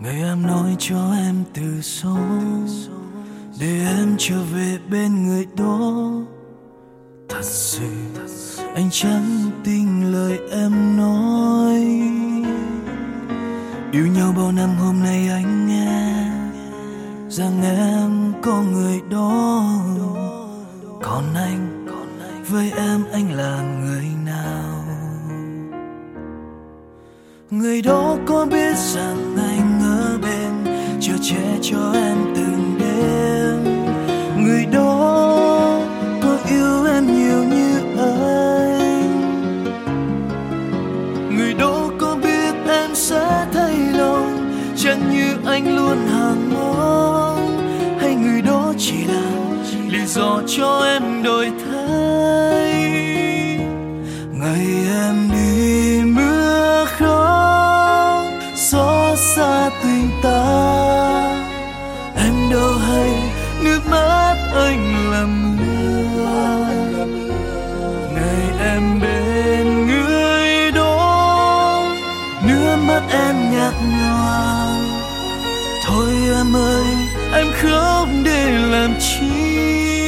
Ngày em nói cho em từ số để em trở về bên người đó. Thật sự anh chẳng tin lời em nói. Yêu nhau bao năm hôm nay anh nghe rằng em có người đó. Còn anh với em anh là người nào? Người đó có biết rằng anh ở bên chở che cho em từng đêm? Người đó có yêu em nhiều như anh? Người đó có biết em sẽ thay lòng chẳng như anh luôn hàng mong? Hay người đó chỉ là lý do cho em đổi thay? Ngày em đi mưa khóc gió xa tình ta, em đâu hay nước mắt anh là mưa. Ngày em bên người đó nước mắt em nhạt nhòa. Thôi em ơi em khóc để làm chi?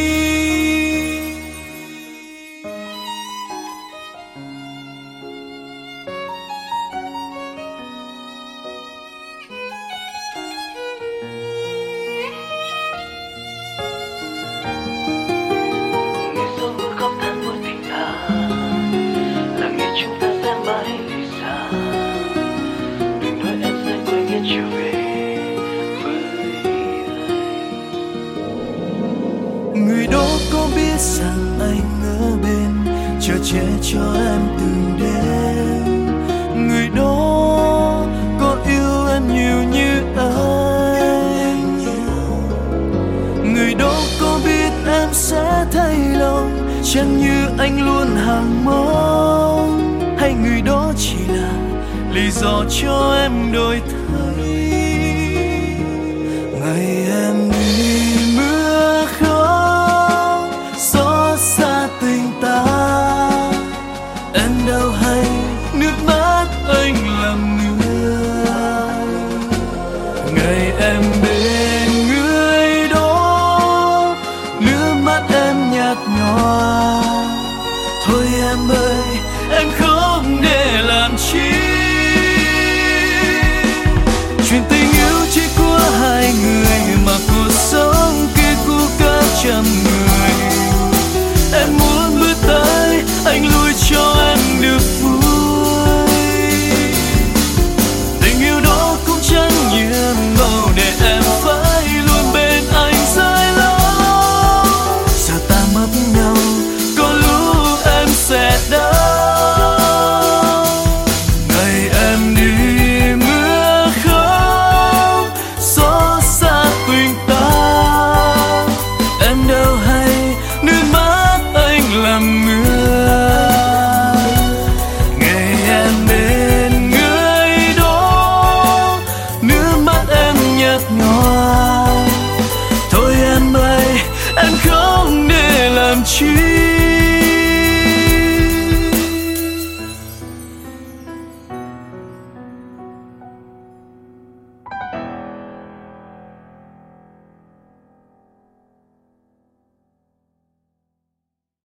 Người đó có biết rằng anh ở bên chở che cho em từng đêm? Người đó có yêu em nhiều như anh? Người đó có biết em sẽ thay lòng chẳng như anh luôn hàng mong? Hay người đó chỉ là lý do cho em đổi thay? Ngày em đi mưa khóc gió xa tình ta, em đâu hay nước mắt anh là mưa. Ngày em bên người đó nước mắt em nhạt nhòa. Thôi em ơi em khóc để làm chi? Chuyện tình yêu chỉ của hai người mà cuộc sống kia của cả trăm người. Em muốn bước tới anh lui cho em được vui. Tình yêu đó cũng chẳng nhiệm màu để em phải luôn bên anh dài lâu. Giờ ta mất nhau có lúc em sẽ đau. Ngày em đi mưa khóc gió xa tình ta, em đâu hay nước mắt anh làm mưa. Ngày em bên người đó nước mắt em nhạt nhòa.